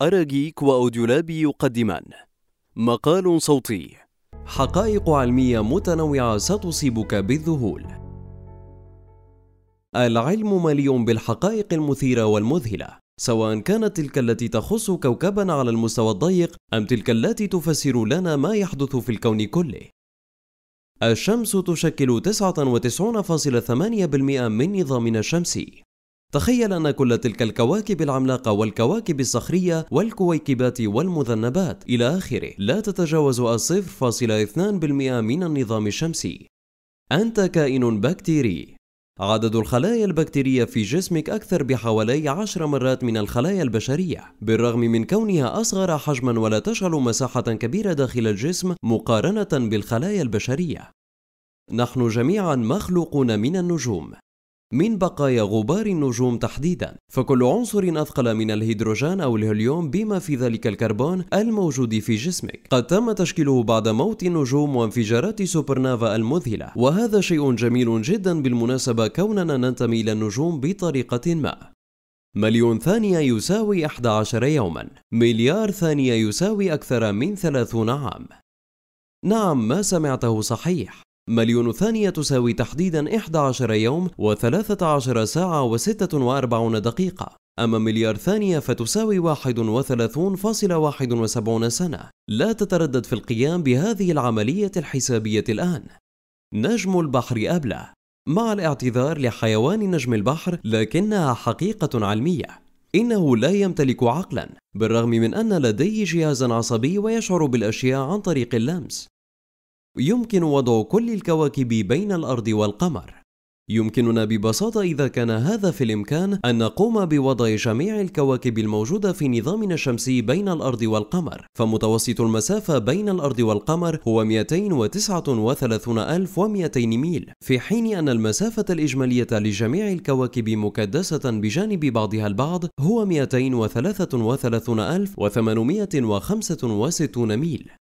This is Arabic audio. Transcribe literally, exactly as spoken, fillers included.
أراجيك وأوديولاب يقدمان مقال صوتي: حقائق علمية متنوعة ستصيبك بالذهول. العلم مليء بالحقائق المثيرة والمذهلة، سواء كانت تلك التي تخص كوكبنا على المستوى الضيق أم تلك التي تفسر لنا ما يحدث في الكون كله. الشمس تشكل تسعة وتسعين فاصلة ثمانية بالمئة من نظامنا الشمسي. تخيل أن كل تلك الكواكب العملاقة والكواكب الصخرية والكويكبات والمذنبات إلى آخره لا تتجاوز صفر فاصلة اثنين بالمئة من النظام الشمسي. أنت كائن بكتيري. عدد الخلايا البكتيرية في جسمك أكثر بحوالي عشر مرات من الخلايا البشرية، بالرغم من كونها أصغر حجما ولا تشغل مساحة كبيرة داخل الجسم مقارنة بالخلايا البشرية. نحن جميعا مخلوقون من النجوم، من بقايا غبار النجوم تحديدا، فكل عنصر أثقل من الهيدروجين أو الهيليوم بما في ذلك الكربون الموجود في جسمك قد تم تشكيله بعد موت النجوم وانفجارات سوبرنوفا المذهلة، وهذا شيء جميل جدا بالمناسبة كوننا ننتمي إلى النجوم بطريقة ما. مليون ثانية يساوي أحد عشر يوما، مليار ثانية يساوي أكثر من ثلاثون عام. نعم، ما سمعته صحيح، مليون ثانية تساوي تحديدا إحدى عشر يوم وثلاثة عشر ساعة وستة وأربعين دقيقة، أما مليار ثانية فتساوي واحد وثلاثون فاصلة واحد وسبعين سنة. لا تتردد في القيام بهذه العملية الحسابية الآن. نجم البحر أبله، مع الاعتذار لحيوان نجم البحر، لكنها حقيقة علمية. إنه لا يمتلك عقلا، بالرغم من أن لديه جهازا عصبي ويشعر بالأشياء عن طريق اللمس. يمكن وضع كل الكواكب بين الأرض والقمر. يمكننا ببساطة إذا كان هذا في الإمكان أن نقوم بوضع جميع الكواكب الموجودة في نظامنا الشمسي بين الأرض والقمر، فمتوسط المسافة بين الأرض والقمر هو مئتين وتسعة وثلاثين ألف ومئتين ميل، في حين أن المسافة الإجمالية لجميع الكواكب مكدسة بجانب بعضها البعض هو مئتين وثلاثة وثلاثين ألف وثمانمئة وخمسة وستين ميل.